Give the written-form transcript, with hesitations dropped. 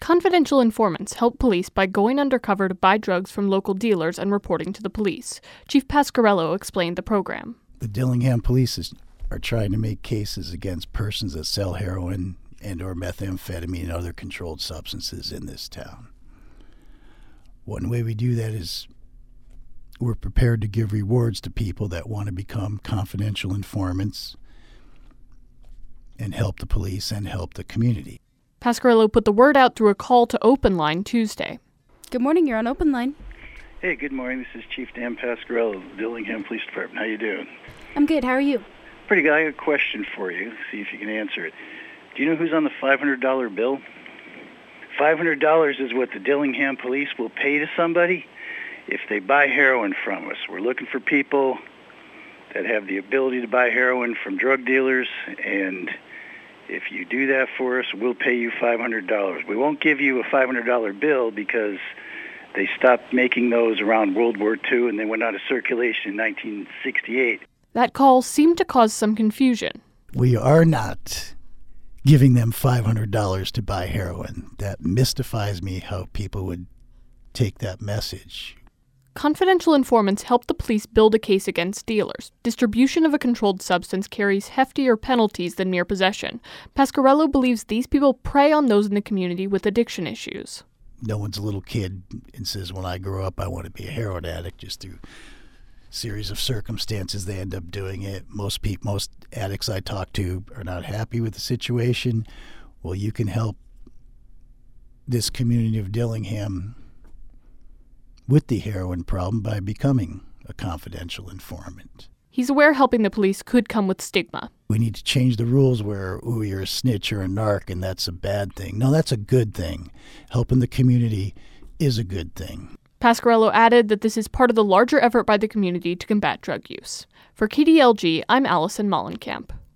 Confidential informants help police by going undercover to buy drugs from local dealers and reporting to the police. Chief Pasquarello explained the program. The Dillingham police are trying to make cases against persons that sell heroin and or methamphetamine and other controlled substances in this town. One way we do that is we're prepared to give rewards to people that want to become confidential informants and help the police and help the community. Pasquarello put the word out through a call to Open Line Tuesday. Good morning, you're on Open Line. Hey, good morning. This is Chief Dan Pasquarello, Dillingham Police Department. How you doing? I'm good, how are you? Pretty good. I have a question for you. See if you can answer it. Do you know who's on the $500 bill? $500 is what the Dillingham police will pay to somebody if they buy heroin from us. We're looking for people that have the ability to buy heroin from drug dealers, and if you do that for us, we'll pay you $500. We won't give you a $500 bill because they stopped making those around World War II and they went out of circulation in 1968. That call seemed to cause some confusion. We are not giving them $500 to buy heroin. That mystifies me how people would take that message. Confidential informants help the police build a case against dealers. Distribution of a controlled substance carries heftier penalties than mere possession. Pasquarello believes these people prey on those in the community with addiction issues. No one's a little kid and says, when I grow up, I want to be a heroin addict. Just through a series of circumstances, they end up doing it. Most addicts I talk to are not happy with the situation. Well, you can help this community of Dillingham with the heroin problem by becoming a confidential informant. He's aware helping the police could come with stigma. We need to change the rules where, you're a snitch or a narc and that's a bad thing. No, that's a good thing. Helping the community is a good thing. Pasquarello added that this is part of the larger effort by the community to combat drug use. For KDLG, I'm Allison Mollenkamp.